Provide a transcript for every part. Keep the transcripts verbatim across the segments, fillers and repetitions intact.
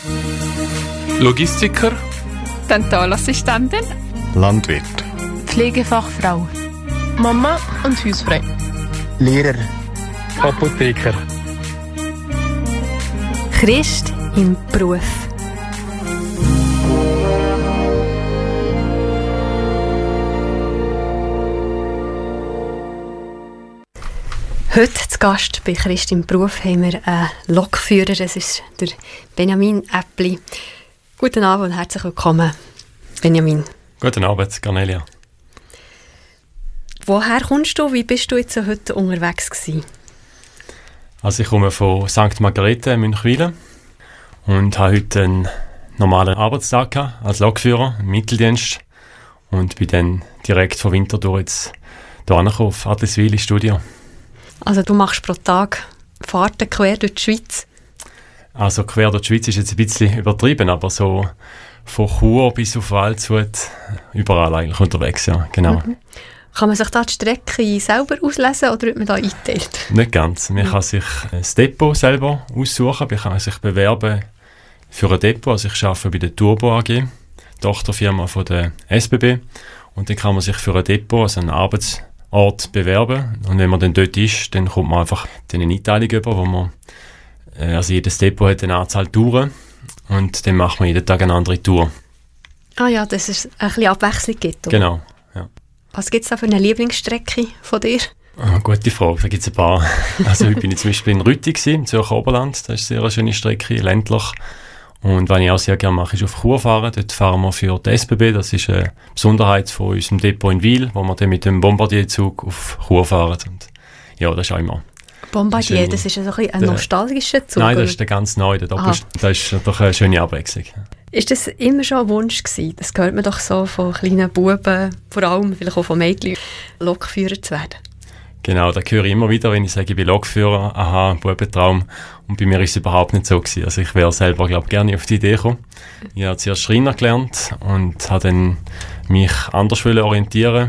Logistiker, Dentalassistentin, Landwirt, Pflegefachfrau, Mama und Hausfrau, Lehrer, Apotheker. Christ im Beruf. Heute zu Gast bei Christ im Beruf haben wir einen Lokführer, das ist der Benjamin Äppli. Guten Abend und herzlich willkommen, Benjamin. Guten Abend, Cornelia. Woher kommst du? Wie bist du jetzt heute unterwegs gewesen? Also ich komme von Sankt Margarete in Münchwilen und habe heute einen normalen Arbeitstag gehabt, als Lokführer im Mitteldienst und bin dann direkt von Winterthur jetzt hier angekommen, auf Adliswil ins Studio. Also du machst pro Tag Fahrten quer durch die Schweiz? Also quer durch die Schweiz ist jetzt ein bisschen übertrieben, aber so von Chur bis auf Waldshut, überall eigentlich unterwegs, ja, genau. Mhm. Kann man sich da die Strecke selber auslesen oder wird man da eingeteilt? Nicht ganz. Man mhm. kann sich das Depot selber aussuchen, man kann sich bewerben für ein Depot. Also ich arbeite bei der Turbo A G, Tochterfirma von der S B B, und dann kann man sich für ein Depot, also einen Arbeitsort, bewerben. Und wenn man dann dort ist, dann kommt man einfach eine Einteilung über, wo man, also jedes Depot hat eine Anzahl Touren und dann macht man jeden Tag eine andere Tour. Ah ja, dass es ein bisschen Abwechslung gibt. Oder? Genau, ja. Was gibt es da für eine Lieblingsstrecke von dir? Oh, gute Frage, da gibt es ein paar. Also heute bin ich zum Beispiel in Rütti gewesen, im Zürcher Oberland, das ist eine sehr schöne Strecke, ländlich. Und was ich auch sehr gerne mache, ist auf Chur fahren. Dort fahren wir für die S B B, das ist eine Besonderheit von unserem Depot in Wil, wo wir dann mit dem Bombardierzug auf Chur fahren. Und ja, das ist auch immer. Bombardier, schöne, das ist so ein, ein nostalgischer Zug? Nein, das ist der ganz neue, der Doppelst- das ist doch eine schöne Abwechslung. Ist das immer schon ein Wunsch gewesen? Das hört man doch so von kleinen Buben, vor allem vielleicht auch von Mädchen, Lokführer zu werden. Genau, da höre ich immer wieder, wenn ich sage, ich bin Lokführer, aha, ein Bubentraum. Und bei mir ist es überhaupt nicht so gewesen. Also ich wäre selber, glaube ich, gerne auf die Idee gekommen. Ich habe zuerst Schreiner gelernt und habe dann mich anders orientieren.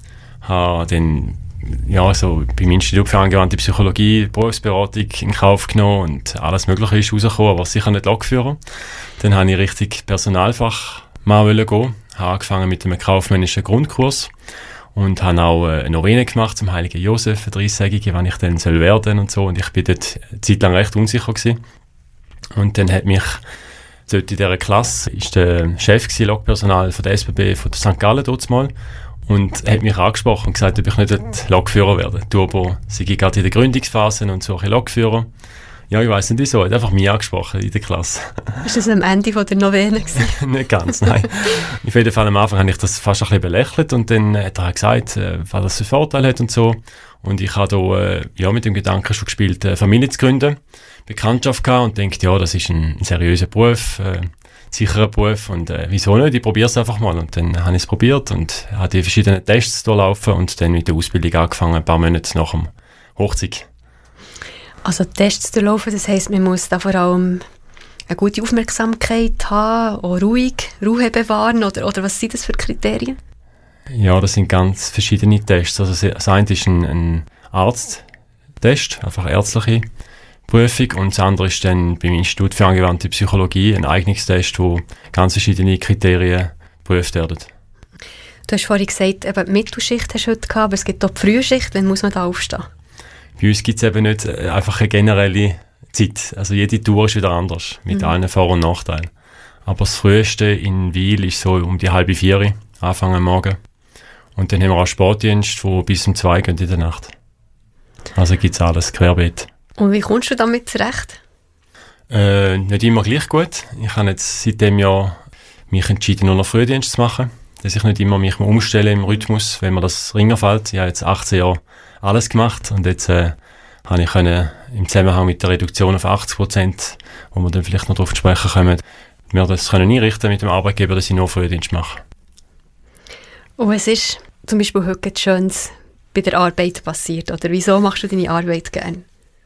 Habe dann ja, so beim Institut für angewandte Psychologie, Berufsberatung in Kauf genommen und alles Mögliche ist rausgekommen, aber sicher nicht Lokführer. Dann habe ich richtig Personalfach mal gehen, habe angefangen mit einem kaufmännischen Grundkurs und habe auch eine Novene gemacht zum Heiligen Josef, eine dreißigige, wann ich dann soll werden und so. Und ich bin dort eine Zeit lang recht unsicher gewesen. Und dann hat mich dort in dieser Klasse, ist der Chef gewesen, Lokpersonal von der S B B von Sankt Gallen dort mal, und hat mich angesprochen und gesagt, ob ich nicht Lokführer werde. Turbo sei gerade in der Gründungsphase und suche Lokführer. Ja, ich weiss nicht wieso, er hat einfach mich angesprochen in der Klasse. Ist das am Ende von der Novene gewesen? Nicht ganz, nein. Auf jeden Fall am Anfang habe ich das fast ein bisschen belächelt und dann hat er gesagt, äh, was das für Vorteile hat und so. Und ich habe da äh, ja, mit dem Gedanken schon gespielt, äh, Familie zu gründen, Bekanntschaft gehabt und denkt, ja, das ist ein, ein seriöser Beruf, äh, sicherer Beruf und äh, wieso nicht, ich probiere es einfach mal. Und dann habe ich es probiert und habe die verschiedenen Tests durchlaufen und dann mit der Ausbildung angefangen, ein paar Monate nach dem Hochzeit. Also Tests durchlaufen, das heisst, man muss da vor allem eine gute Aufmerksamkeit haben, auch ruhig, Ruhe bewahren, oder, oder was sind das für Kriterien? Ja, das sind ganz verschiedene Tests. Also das eine ist ein, ein Arzttest, einfach ärztliche Prüfung, und das andere ist dann beim Institut für angewandte Psychologie ein Eignungstest, wo ganz verschiedene Kriterien geprüft werden. Du hast vorhin gesagt, eben die Mittelschicht hast du heute gehabt, aber es gibt auch die Frühschicht. Wann muss man da aufstehen? Bei uns gibt es eben nicht einfach eine generelle Zeit. Also jede Tour ist wieder anders, mit mhm. allen Vor- und Nachteilen. Aber das Früheste in Wil ist so um die halbe vier, Anfang am Morgen. Und dann haben wir auch Sportdienst, wo bis um zwei geht in der Nacht. Also gibt es alles querbeet. Und wie kommst du damit zurecht? Äh, nicht immer gleich gut. Ich habe jetzt seit dem Jahr mich entschieden, nur noch Frühdienst zu machen. Dass ich nicht immer mich umstelle im Rhythmus, wenn mir das Ringer fällt. Ich habe jetzt achtzehn Jahre alles gemacht und jetzt äh, habe ich können, im Zusammenhang mit der Reduktion auf achtzig Prozent, wo wir dann vielleicht noch darauf zu sprechen kommen, mir das können einrichten mit dem Arbeitgeber, dass ich nur Frühdienst mache. Und es ist zum Beispiel heute etwas Schönes bei der Arbeit passiert, oder wieso machst du deine Arbeit gerne?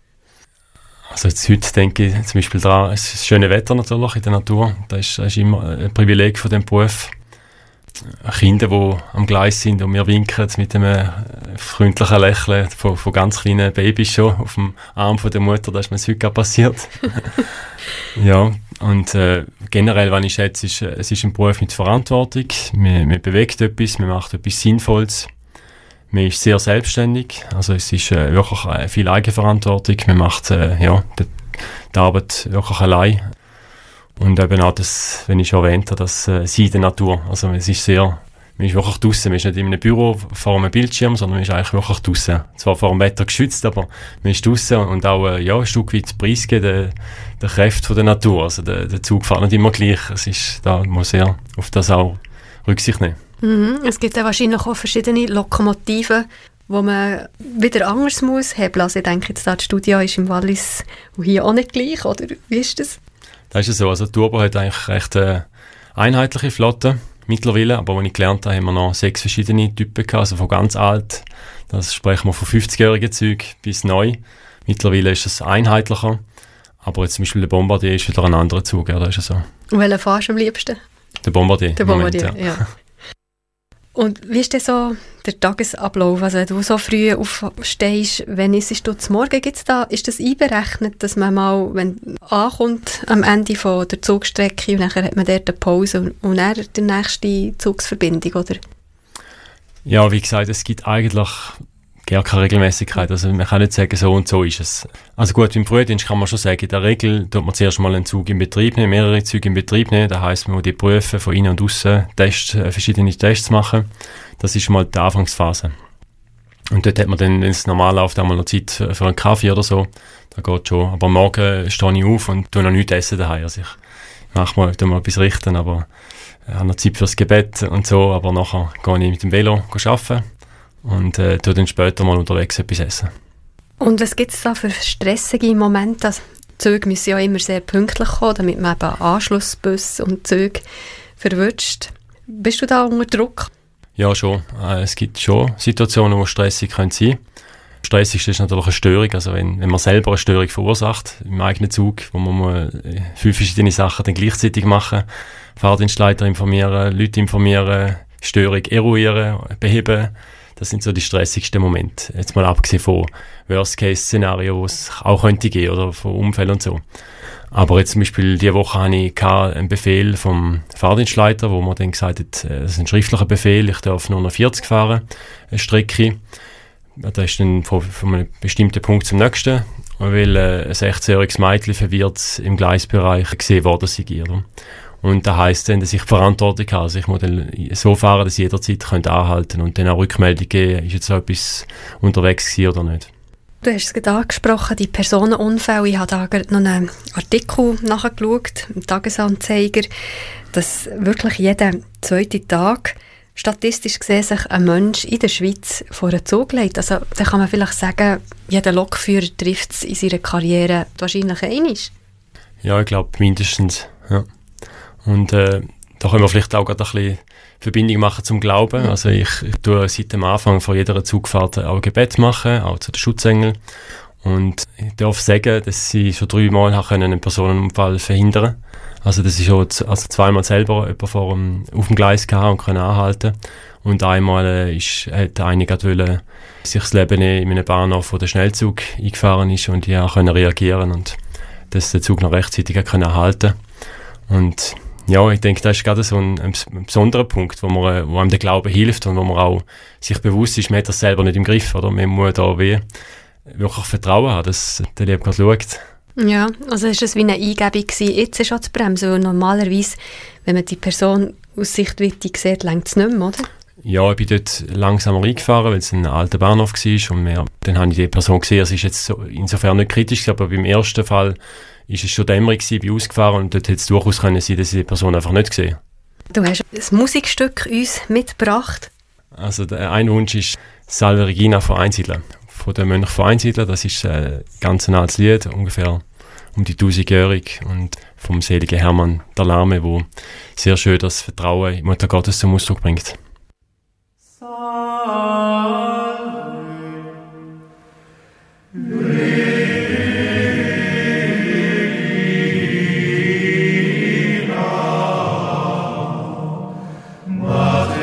Also jetzt heute denke ich zum Beispiel daran, es ist das schöne Wetter natürlich in der Natur, das ist, das ist immer ein Privileg von diesem Beruf. Kinder, die am Gleis sind und mir winken mit einem freundlichen Lächeln von, von ganz kleinen Babys schon auf dem Arm von der Mutter, das ist mir heute gerade passiert. Ja, und äh, generell, was ich schätze, ist, es ist ein Beruf mit Verantwortung. Man, man bewegt etwas, man macht etwas Sinnvolles. Man ist sehr selbstständig, also es ist äh, wirklich äh, viel Eigenverantwortung. Man macht äh, ja, die, die Arbeit wirklich allein. Und eben auch das, wenn ich schon erwähnt habe, das äh, Sein der Natur. Also es ist sehr, man ist wirklich draussen, man ist nicht in einem Büro vor einem Bildschirm, sondern man ist eigentlich wirklich draussen. Zwar vor dem Wetter geschützt, aber man ist draussen und auch äh, ja, ein Stück weit preisgeben der, der Kräfte von der Natur. Also der, der Zug fährt nicht immer gleich. Es ist, da muss man sehr auf das auch Rücksicht nehmen. Mhm. Es gibt ja wahrscheinlich auch verschiedene Lokomotiven, wo man wieder anders muss hebeln. Also ich denke jetzt, da die Studio ist im Wallis und hier auch nicht gleich, oder wie ist das? Das ist so. Also die Turbo hat eigentlich recht äh, einheitliche Flotte mittlerweile, aber als ich gelernt habe, haben wir noch sechs verschiedene Typen gehabt, also von ganz alt, das sprechen wir von fünfzigjährigen Zeug bis neu. Mittlerweile ist es einheitlicher, aber jetzt zum Beispiel der Bombardier ist wieder ein anderer Zug, ja, das ist so. Und welchen fahrst du am liebsten? Der Bombardier. Der Bombardier, Moment, ja. ja. Und wie ist denn so der Tagesablauf? Also wenn du so früh aufstehst, wenn isst du zum Morgen, gibt's da, ist das einberechnet, dass man mal, wenn ankommt am Ende von der Zugstrecke und dann hat man dort eine Pause und, und dann die nächste Zugsverbindung, oder? Ja, wie gesagt, es gibt eigentlich gar keine Regelmäßigkeit. Also man kann nicht sagen, so und so ist es. Also gut, im Frühdienst kann man schon sagen, in der Regel tut man zuerst mal einen Zug in Betrieb nehmen, mehrere Züge in Betrieb nehmen. Das heisst, man muss die prüfen, von innen und außen Tests, verschiedene Tests machen. Das ist mal die Anfangsphase. Und dort hat man dann, wenn es normal läuft, auch mal noch Zeit für einen Kaffee oder so. Da geht schon. Aber morgen stehe ich auf und tue noch nichts essen daheim. Also ich mache mal, tue mal etwas richten, aber ich habe noch Zeit fürs Gebet und so. Aber nachher gehe ich mit dem Velo arbeiten. Und äh, tue dann später mal unterwegs etwas essen. Und was gibt es da für stressige Momente? Also, die Züge müssen ja immer sehr pünktlich kommen, damit man eben Anschlussbus und Züge verwünscht. Bist du da unter Druck? Ja, schon. Äh, es gibt schon Situationen, wo stressig sein können. Stressig ist natürlich eine Störung. Also wenn, wenn man selber eine Störung verursacht im eigenen Zug, wo man mal fünf verschiedene Sachen dann gleichzeitig machen, Fahrdienstleiter informieren, Leute informieren, Störung eruieren, beheben. Das sind so die stressigsten Momente. Jetzt mal abgesehen von Worst-Case-Szenarien, wo es auch könnte gehen, oder von Unfällen und so. Aber jetzt zum Beispiel diese Woche hatte ich einen Befehl vom Fahrdienstleiter, wo man dann gesagt hat, das ist ein schriftlicher Befehl, ich darf nur noch vierzig fahren, eine Strecke. Da ist dann von, von einem bestimmten Punkt zum nächsten, weil äh, ein sechzehnjähriges Mädchen verwirrt im Gleisbereich gesehen worden sei. Oder? Und das heisst dann, dass ich Verantwortung habe. Also ich muss dann so fahren, dass ich jederzeit anhalten könnte und dann auch Rückmeldung geben, ist jetzt so etwas unterwegs gewesen oder nicht. Du hast es gerade angesprochen, die Personenunfälle. Ich habe da gerade noch einen Artikel nachgeschaut, im Tagesanzeiger, dass wirklich jeden zweiten Tag statistisch gesehen sich ein Mensch in der Schweiz vor einen Zug legt. Also da kann man vielleicht sagen, jeder Lokführer trifft es in seiner Karriere wahrscheinlich einmal. Ja, ich glaube mindestens, ja. Und äh, da können wir vielleicht auch gerade ein bisschen Verbindung machen zum Glauben. Also ich, ich tue seit dem Anfang von jeder Zugfahrt auch ein Gebet machen, auch zu den Schutzengeln. Und ich darf sagen, dass sie schon dreimal einen Personenunfall verhindern konnten. Also das ist schon also zweimal selber jemand vor dem, auf dem Gleis gehabt und können anhalten. Und einmal äh, ist, hat einer gerade wollen, sich das Leben in einem Bahnhof, wo der Schnellzug eingefahren ist, und ich konnte reagieren und dass der Zug noch rechtzeitig können halten. Und ja, ich denke, das ist gerade so ein, ein, ein besonderer Punkt, wo, man, wo einem der Glaube hilft und wo man auch sich bewusst ist, man hat das selber nicht im Griff, oder? Man muss da wie wirklich Vertrauen haben, dass der Liebe Gott schaut. Ja, also ist es wie eine Eingebung gewesen, jetzt ist schon zu bremsen, weil normalerweise, wenn man die Person aus Sichtweite sieht, reicht es nicht mehr, oder? Ja, ich bin dort langsamer eingefahren, weil es ein alter Bahnhof war und mehr, dann habe ich die Person gesehen, es ist jetzt so, insofern nicht kritisch, aber beim ersten Fall ist es schon dämmerig gewesen, bin ausgefahren und dort hätte es durchaus können sein, dass ich die Person einfach nicht gesehen. Du hast ein Musikstück uns mitgebracht. Also der ein Wunsch ist Salve Regina von Einsiedeln, von den Mönchen von Einsiedeln. Das ist ein ganz altes Lied, ungefähr um die tausendjährig, und vom seligen Hermann der Lahme, wo sehr schön das Vertrauen in Mutter Gottes zum Ausdruck bringt. Salve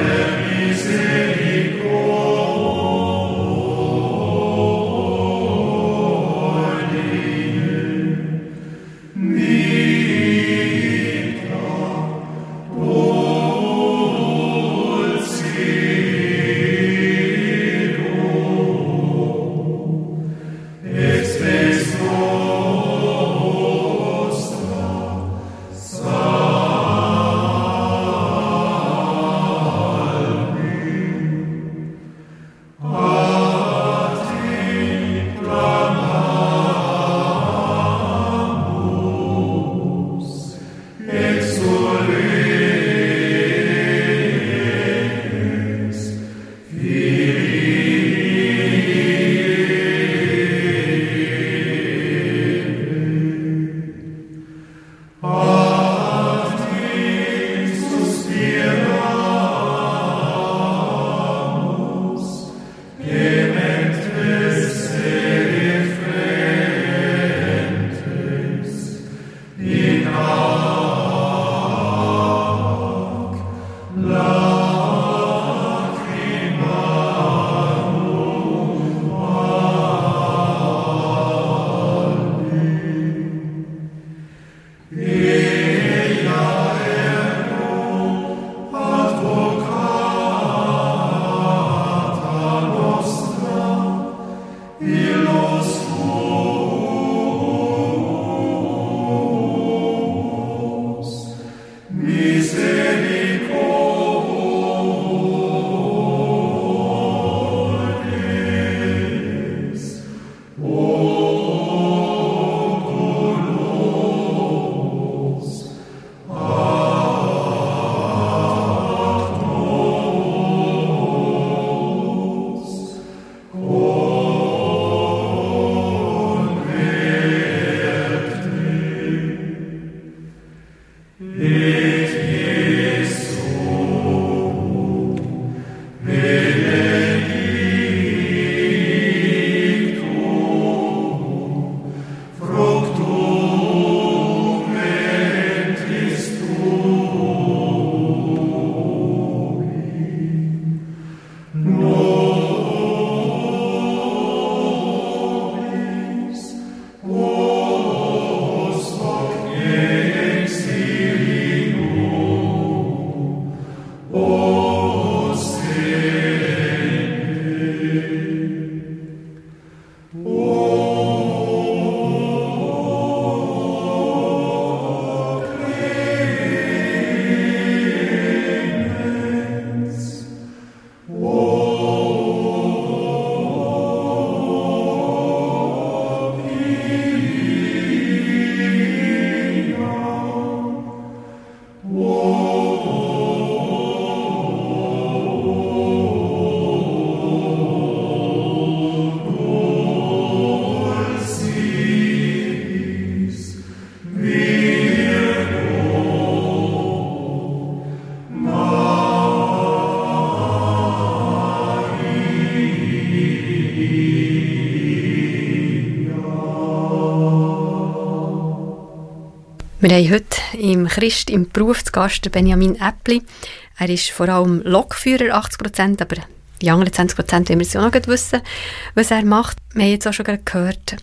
Wir haben heute im Christ im Beruf zu Gast Benjamin Äppli. Er ist vor allem Lokführer, achtzig Prozent, aber die anderen zwanzig Prozent wollen wir es auch noch wissen, was er macht. Wir haben jetzt auch schon gehört,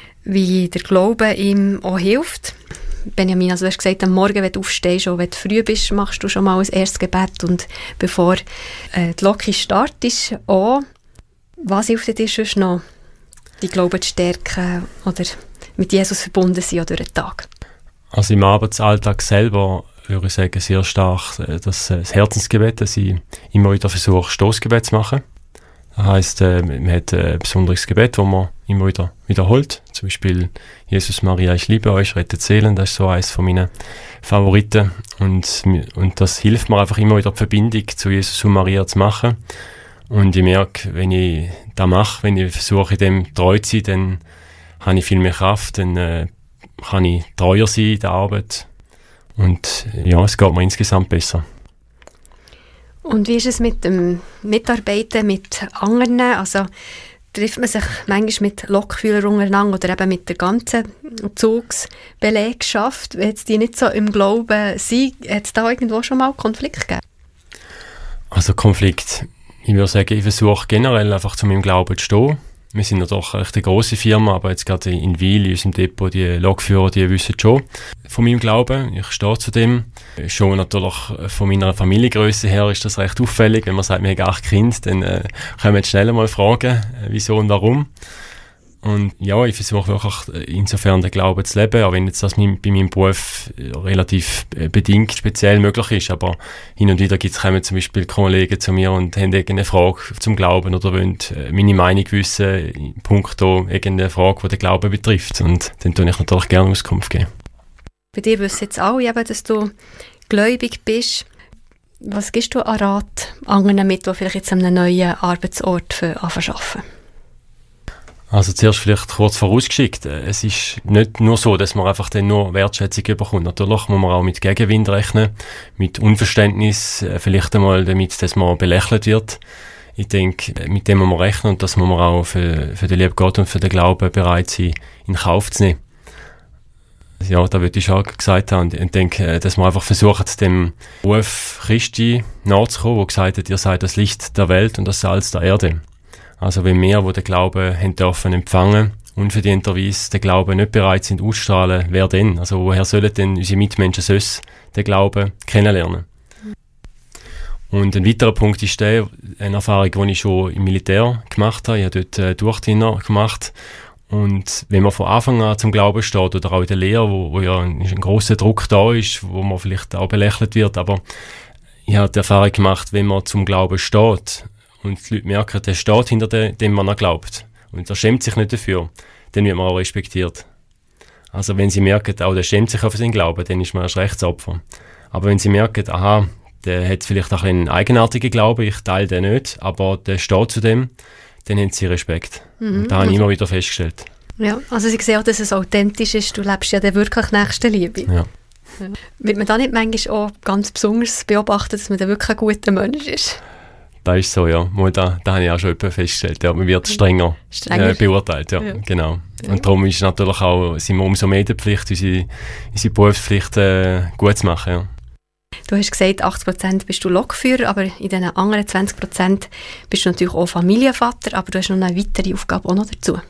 wie der Glaube ihm auch hilft. Benjamin, also du hast gesagt, am Morgen, wenn du aufstehst, auch wenn du früh bist, machst du schon mal ein erstes Gebet und bevor äh, die Lok startet, auch. Was hilft dir sonst noch, die Glauben zu stärken oder mit Jesus verbunden sein durch den Tag? Also im Arbeitsalltag selber würde ich sagen, sehr stark das, das Herzensgebet, dass ich immer wieder versuche, Stossgebet zu machen. Das heisst, äh, man hat ein besonderes Gebet, das man immer wieder wiederholt. Zum Beispiel Jesus, Maria, ich liebe euch, rettet Seelen. Das ist so eines von meinen Favoriten. Und, und das hilft mir einfach immer wieder, die Verbindung zu Jesus und Maria zu machen. Und ich merke, wenn ich das mache, wenn ich versuche, dem treu zu sein, dann habe ich viel mehr Kraft, dann äh, kann ich treuer sein in der Arbeit. Und ja, es geht mir insgesamt besser. Und wie ist es mit dem Mitarbeiten mit anderen? Also trifft man sich manchmal mit Lokführern untereinander oder eben mit der ganzen Zugsbelegschaft? Wenn jetzt die nicht so im Glauben sind, hat es da irgendwo schon mal Konflikt gegeben? Also Konflikt, ich würde sagen, ich versuche generell einfach zu meinem Glauben zu stehen. Wir sind ja doch eine recht grosse Firma, aber jetzt gerade in Wil, in unserem Depot, die Lokführer, die wissen schon von meinem Glauben. Ich stehe zu dem. Schon natürlich von meiner Familiengröße her ist das recht auffällig. Wenn man sagt, wir haben acht Kinder, dann äh, können wir schnell mal fragen, äh, wieso und warum. Und ja, ich versuche wirklich insofern den Glauben zu leben, auch wenn jetzt das mein, bei meinem Beruf relativ bedingt speziell möglich ist. Aber hin und wieder gibt's, kommen zum Beispiel Kollegen zu mir und haben irgendeine Frage zum Glauben oder wollen meine Meinung wissen, punkto irgendeine Frage, die den Glauben betrifft. Und dann tue ich natürlich gerne Auskunft geben. Bei dir wissen jetzt alle, eben, dass du gläubig bist. Was gibst du an Rat anderen mit, die vielleicht jetzt an einem neuen Arbeitsort für arbeiten? Also zuerst vielleicht kurz vorausgeschickt, es ist nicht nur so, dass man einfach dann nur Wertschätzung bekommt. Natürlich muss man auch mit Gegenwind rechnen, mit Unverständnis, vielleicht einmal damit, dass man belächelt wird. Ich denke, mit dem muss man rechnen und das muss man auch für, für den lieben Gott und für den Glauben bereit sein, in Kauf zu nehmen. Ja, da würde ich schon gesagt haben. Ich denke, dass man einfach versucht, dem Ruf Christi nachzukommen, der gesagt hat, ihr seid das Licht der Welt und das Salz der Erde. Also wenn wir, die den Glauben haben dürfen empfangen, unverdienterweise den Glauben nicht bereit sind auszustrahlen, wer denn? Also woher sollen denn unsere Mitmenschen sonst den Glauben kennenlernen? Und ein weiterer Punkt ist der, eine Erfahrung, die ich schon im Militär gemacht habe. Ich habe dort äh, Durchdiener gemacht. Und wenn man von Anfang an zum Glauben steht, oder auch in der Lehre, wo, wo ja ein, ein grosser Druck da ist, wo man vielleicht auch belächelt wird, aber ich habe die Erfahrung gemacht, wenn man zum Glauben steht, und die Leute merken, der steht hinter dem, dem man glaubt. Und er schämt sich nicht dafür. Dann wird man auch respektiert. Also wenn sie merken, auch der schämt sich auf seinen Glauben, dann ist man erst Rechtsopfer. Aber wenn sie merken, aha, der hat vielleicht auch einen eigenartigen Glauben, ich teile den nicht, aber der steht zu dem, dann haben sie Respekt. Mhm. Und das habe ich immer wieder festgestellt. Ja, also sie sehen auch, dass es authentisch ist, du lebst ja dann wirklich Nächstenliebe. Ja. Ja. Wird man da nicht manchmal auch ganz besonders beobachten, dass man da wirklich ein guter Mensch ist? Das ist so, ja. Da, da habe ich auch schon festgestellt. Ja. Man wird strenger, strenger. Äh, beurteilt, ja. ja. Genau. Ja. Und darum ist natürlich auch, sind wir umso mehr in der Pflicht, unsere, unsere Berufspflicht äh, gut zu machen. Ja. Du hast gesagt, achtzig Prozent bist du Lokführer, aber in den anderen zwanzig Prozent bist du natürlich auch Familienvater, aber du hast noch eine weitere Aufgabe auch noch dazu.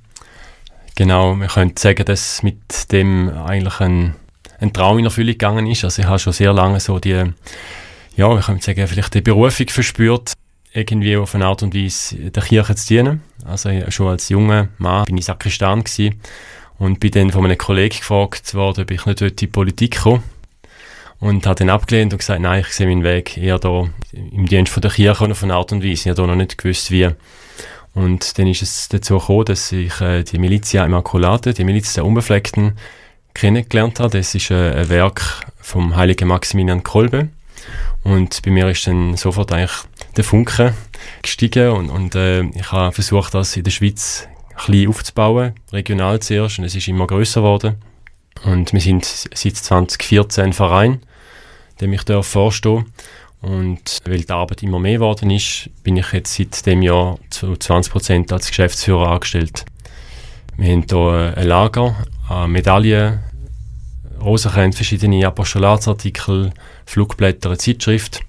Genau, man könnte sagen, dass mit dem eigentlich ein, ein Traum in Erfüllung gegangen ist. Also ich habe schon sehr lange so die, ja, ich könnte sagen, vielleicht die Berufung verspürt, irgendwie auf eine Art und Weise der Kirche zu dienen. Also schon als junger Mann bin ich Sakristan gewesen und bin dann von einem Kollegen gefragt worden, ob ich nicht in die Politik komme. Und habe dann abgelehnt und gesagt, nein, ich sehe meinen Weg eher da im Dienst von der Kirche und auf eine Art und Weise. Ich habe da noch nicht gewusst, wie. Und dann ist es dazu gekommen, dass ich äh, die Militia Immaculate, die Miliz der Unbefleckten, kennengelernt habe. Das ist äh, ein Werk vom heiligen Maximilian Kolbe. Und bei mir ist dann sofort eigentlich der Funke gestiegen und, und äh, ich habe versucht, das in der Schweiz klein aufzubauen, regional zuerst, und es ist immer grösser geworden. Und wir sind seit zwanzig vierzehn ein Verein, dem ich vorstehen darf. Und weil die Arbeit immer mehr geworden ist, bin ich jetzt seit dem Jahr zu zwanzig Prozent als Geschäftsführer angestellt. Wir haben hier ein Lager an Medaillen, Rosenkränze, verschiedene Apostolatsartikel, Flugblätter, eine Zeitschrift.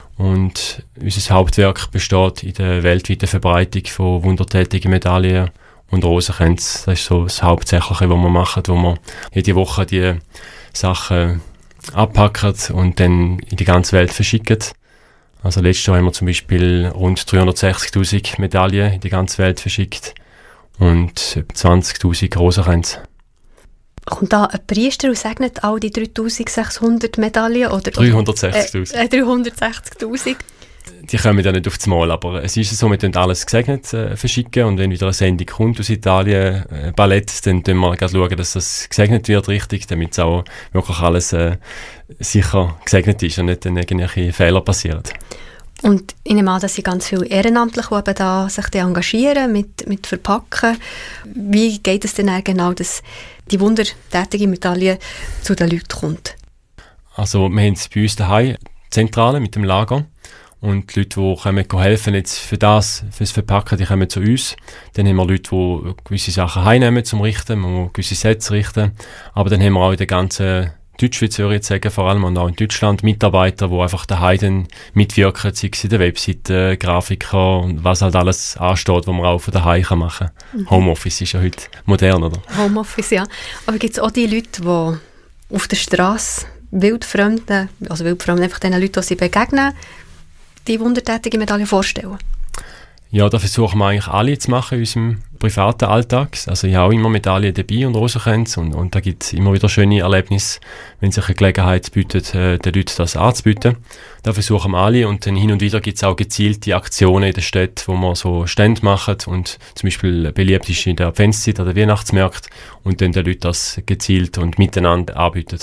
Und unser Hauptwerk besteht in der weltweiten Verbreitung von wundertätigen Medaillen und Rosenkränze. Das ist so das Hauptsächliche, was wir machen, wo wir jede Woche die Sachen abpacken und dann in die ganze Welt verschicken. Also letztes Jahr haben wir zum Beispiel rund dreihundertsechzigtausend Medaillen in die ganze Welt verschickt und etwa zwanzigtausend Rosenkränze. Kommt da ein Priester und segnet all die dreitausendsechshundert Medaillen? Oder dreihundertsechzigtausend. Äh, dreihundertsechzigtausend. Die kommen ja nicht aufs Mal, aber es ist so, wir tun alles gesegnet äh, verschicken und wenn wieder eine Sendung kommt aus Italien, äh, Ballett, dann schauen wir schauen, dass das gesegnet wird richtig, damit es auch wirklich alles äh, sicher gesegnet ist und nicht dann irgendwelche Fehler passieren. Und ich nehme an, dass Sie ganz viele Ehrenamtliche die da sich da engagieren mit, mit Verpacken. Wie geht es denn genau, dass die wundertätige Medaille zu den Leuten kommt? Also wir haben es bei uns daheim, Zentrale mit dem Lager. Und die Leute, die kommen, helfen jetzt für das, fürs Verpacken, die kommen zu uns. Dann haben wir Leute, die gewisse Sachen heimnehmen zum Richten, wir gewisse Sätze richten. Aber dann haben wir auch in der ganzen Deutschschweiz, würde ich jetzt sagen, vor allem und auch in Deutschland Mitarbeiter, die einfach daheim dann mitwirken, sei es in der Webseite, Grafiker und was halt alles ansteht, was man auch von daheim machen kann. Mhm. Homeoffice ist ja heute modern, oder? Homeoffice, ja. Aber gibt es auch die Leute, die auf der Straße wildfremden, also wildfremden, einfach den Leuten, die sie begegnen, die wundertätige Medaille vorstellen? Ja, da versuchen wir eigentlich alle zu machen in unserem privaten Alltag. Also ich habe auch immer Medaillen dabei und Rosenkränze und, und da gibt es immer wieder schöne Erlebnisse, wenn sich eine Gelegenheit bietet, äh, den Leuten das anzubieten. Da versuchen wir alle und dann hin und wieder gibt es auch gezielte Aktionen in der Stadt, wo wir so Stände machen und zum Beispiel beliebt ist in der Adventszeit oder Weihnachtsmärkte und dann den Leuten das gezielt und miteinander anbieten.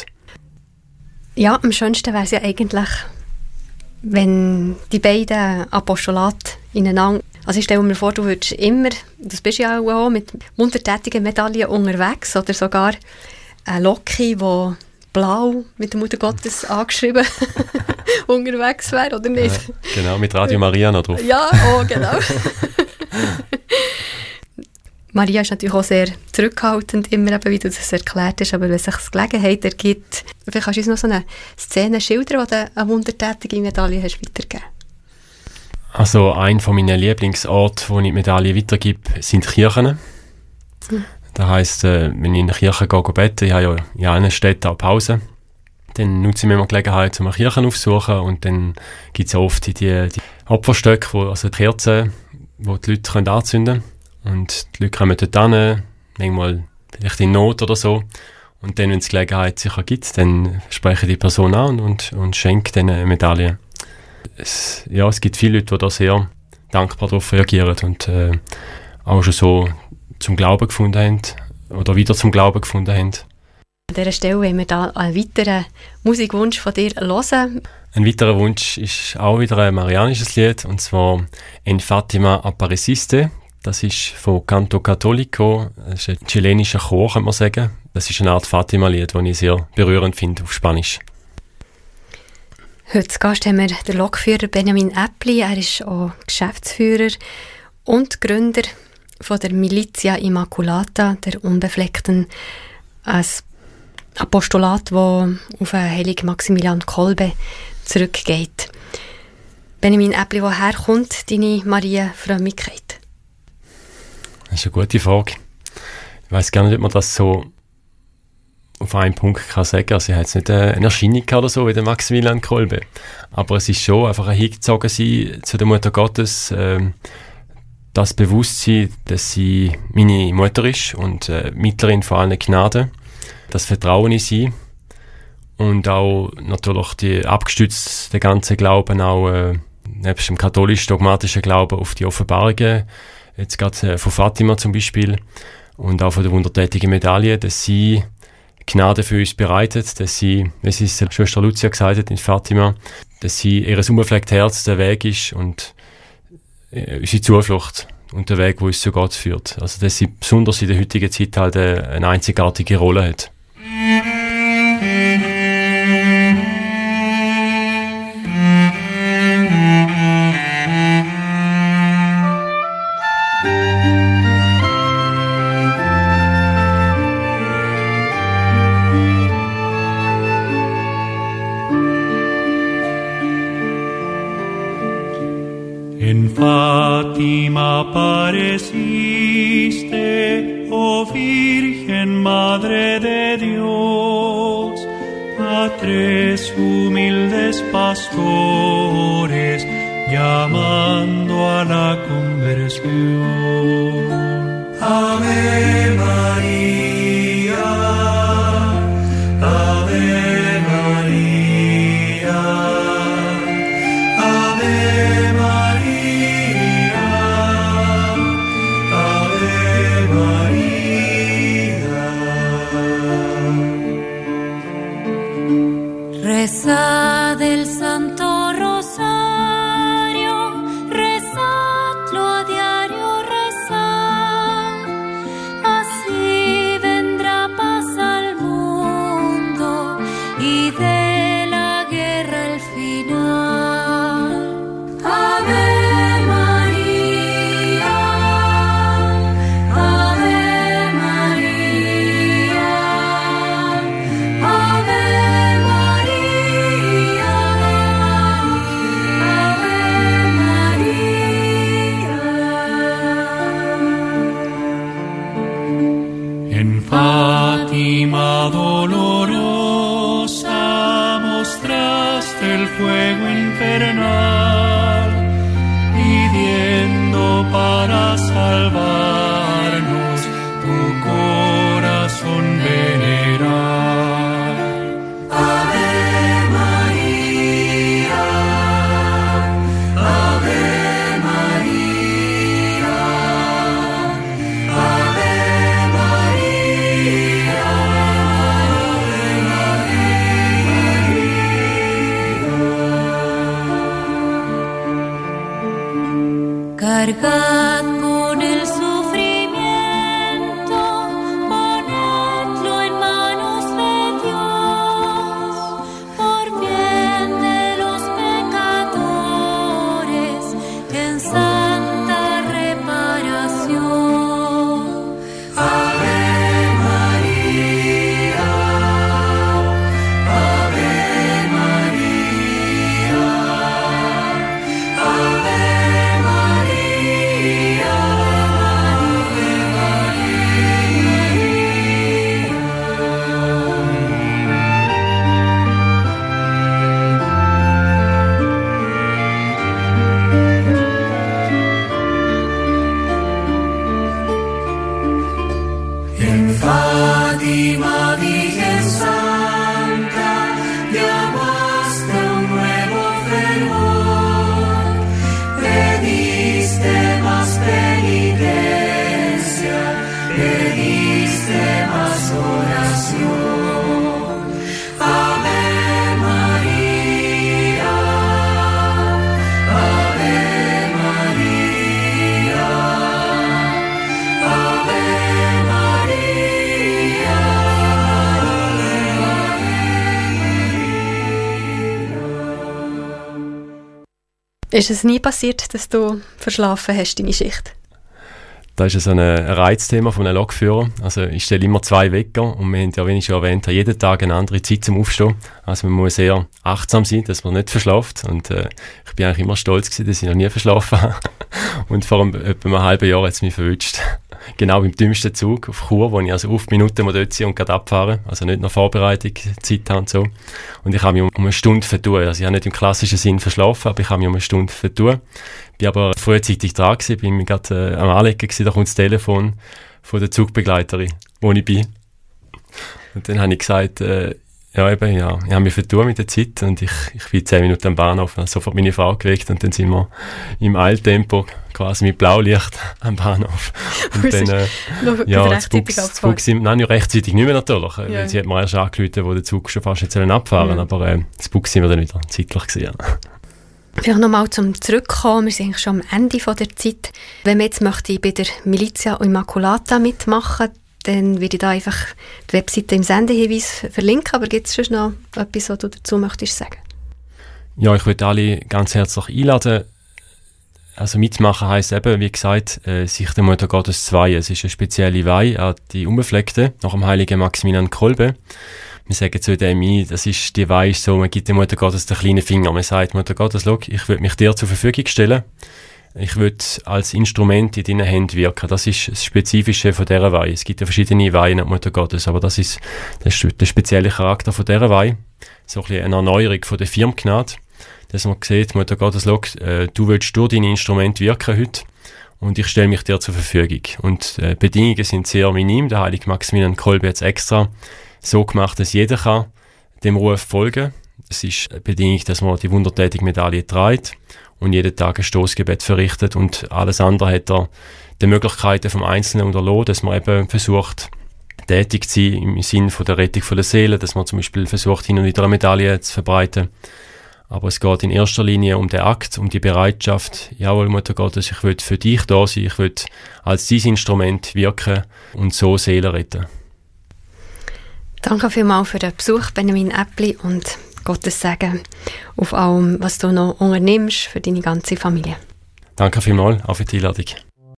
Ja, am schönsten wäre es ja eigentlich, wenn die beiden Apostolate ineinander, also ich stelle mir vor, du würdest immer, das bist ja auch, mit wundertätigen Medaillen unterwegs oder sogar eine Loki, die blau mit der Mutter Gottes angeschrieben unterwegs wäre, oder nicht? Ja, genau, mit Radio Maria noch drauf. Ja, oh, genau. Maria ist natürlich auch sehr zurückhaltend, immer eben, wie du das erklärt hast, aber wenn sich das Gelegenheit ergibt, vielleicht kannst du uns noch so eine Szene schildern, wo du eine wundertätige Medaille hast weitergegeben. Also ein von meinen Lieblingsorten, wo ich die Medaille weitergebe, sind Kirchen. Hm. Das heisst, äh, wenn ich in eine Kirche gehe, gehe beten, ich habe ja in allen Städten auch Pause, dann nutze ich mir immer die Gelegenheit, um eine Kirche aufzusuchen und dann gibt es oft die, die Opferstöcke, wo, also die Kerzen, wo die Leute können anzünden können. Und die Leute kommen dort hin, manchmal vielleicht in Not oder so. Und dann, wenn es Gelegenheit sicher gibt, dann spreche ich die Person an und, und schenke denen eine Medaille. Es, ja, es gibt viele Leute, die da sehr dankbar darauf reagieren und äh, auch schon so zum Glauben gefunden haben oder wieder zum Glauben gefunden haben. An dieser Stelle wollen wir da einen weiteren Musikwunsch von dir hören. Ein weiterer Wunsch ist auch wieder ein marianisches Lied, und zwar «En Fatima Appareciste». Das ist von Canto Cattolico, das ist ein chilenischer Chor, kann man sagen. Das ist eine Art Fatima-Lied, das ich sehr berührend finde auf Spanisch. Heute zu Gast haben wir den Lokführer Benjamin Äppli. Er ist auch Geschäftsführer und Gründer von der Militia Immaculata, der Unbefleckten. Ein Apostolat, das auf den heiligen Maximilian Kolbe zurückgeht. Benjamin Äppli, woher kommt deine Marienfrömmigkeit? Das ist eine gute Frage. Ich weiss gar nicht, ob man das so auf einen Punkt kann sagen. Also ich habe jetzt nicht eine Erscheinung oder so wie der Maximilian Kolbe. Aber es ist schon einfach ein Hingezogen sein zu der Mutter Gottes. Ähm, das Bewusstsein, dass sie meine Mutter ist und äh, Mittlerin von allen Gnaden. Das Vertrauen in sie. Und auch natürlich die abgestützt den ganzen Glauben auch äh, nebst dem katholisch-dogmatischen Glauben auf die Offenbarungen. Jetzt gerade äh, von Fatima zum Beispiel. Und auch von der wundertätigen Medaille, dass sie Gnade für uns bereitet, dass sie, wie sie es Schwester Lucia gesagt hat in Fatima, dass sie ihr unbeflecktes Herz der Weg ist und äh, unsere Zuflucht und der Weg, wo uns zu Gott führt. Also dass sie besonders in der heutigen Zeit halt eine, eine einzigartige Rolle hat. En Fátima apareciste, oh Virgen Madre de Dios, a tres humildes pastores llamando a la conversión. Ave María, Ave María, Ave María, Ave María. Reza del Santo Rosario, rezadlo a diario, rezad, así vendrá paz al mundo y de la guerra el final. Ave María, Ave María, Ave María, Ave María. En Fátima dolorosa mostraste el fuego infernal, pidiendo para salvarnos tu corazón veneral. Ave María, Ave María, Ave María, Ave María. Cargad con el sufrimiento, ponedlo en manos de Dios, por bien de los pecadores, en santa reparación. Ave María, Ave María, Ave María, Ist es nie passiert, dass du verschlafen hast, deine Schicht? Das ist so ein Reizthema von einem Lokführer. Also ich stelle immer zwei Wecker und wir haben ja, wie ich schon erwähnt habe, jeden Tag eine andere Zeit zum Aufstehen. Also man muss sehr achtsam sein, dass man nicht verschlaft. Und äh, ich bin eigentlich immer stolz gewesen, dass ich noch nie verschlafen habe. Und vor einem, etwa einem halben Jahr hat es mich verwünscht. Genau im dümmsten Zug auf Chur, wo ich also auf Minuten dort sein und gerade abfahren. Also nicht noch Vorbereitung, Zeit habe und so. Und ich habe mich um, um eine Stunde vertun. Also ich habe nicht im klassischen Sinn verschlafen, aber ich habe mich um eine Stunde vertun. Ich war aber frühzeitig dran gewesen, bin mir gerade äh, am Anlegen gewesen, da kommt das Telefon von der Zugbegleiterin, wo ich bin. Und dann habe ich gesagt, äh, ja eben, ja, ich habe mich vertun mit der Zeit und ich, ich bin zehn Minuten am Bahnhof, habe sofort meine Frau geweckt und dann sind wir im Eiltempo quasi mit Blaulicht am Bahnhof. Und dann, äh, ja, das Bug, das Bug sind, nein, nicht rechtzeitig nicht mehr natürlich, ja. Weil sie hat mir erst angerufen, wo der Zug schon fast jetzt abfahren sollen, ja. Aber äh, das Bug sind wir dann wieder zeitlich gewesen. Ja. Vielleicht nochmal zum Zurückkommen, wir sind eigentlich schon am Ende von der Zeit. Wenn man jetzt möchte bei der Militia Immaculata mitmachen, dann würde ich da einfach die Webseite im Sendehinweis verlinken, aber gibt es schon noch etwas, was du dazu möchtest sagen? Ja, ich würde alle ganz herzlich einladen. Also mitmachen heisst eben, wie gesagt, äh, sich der Mutter Gottes zu weihen. Es ist eine spezielle Weihe an die Unbefleckte nach dem heiligen Maximilian Kolbe. Wir sagen zu dem ein, das ist die Weihe so, man gibt der Mutter Gottes den kleinen Finger. Man sagt, Mutter Gottes, schau, ich will mich dir zur Verfügung stellen. Ich will als Instrument in deinen Händen wirken. Das ist das Spezifische von dieser Weihe. Es gibt ja verschiedene Weihen an die Mutter Gottes, aber das ist der, der spezielle Charakter von dieser Weihe. So ein bisschen eine Erneuerung von der Firmgnade, dass man sieht, Mutter Gottes, schau, äh, du willst durch deine Instrumente wirken heute und ich stelle mich dir zur Verfügung. Und äh, Bedingungen sind sehr minim. Der heilige Maximilian Kolbe hat es extra so gemacht, dass jeder kann dem Ruf folgen. Es ist eine Bedingung, dass man die wundertätige Medaille trägt und jeden Tag ein Stoßgebet verrichtet und alles andere hat er die Möglichkeiten vom Einzelnen unterlassen, dass man eben versucht, tätig zu sein im Sinn von der Rettung von der Seele, dass man zum Beispiel versucht, hin und wieder eine Medaille zu verbreiten. Aber es geht in erster Linie um den Akt, um die Bereitschaft, jawohl, Mutter Gottes, ich will für dich da sein, ich will als dein Instrument wirken und so Seelen retten. Danke vielmals für den Besuch, Benjamin Äppli, und Gottes Segen auf allem, was du noch unternimmst für deine ganze Familie. Danke vielmals, auch für die Einladung.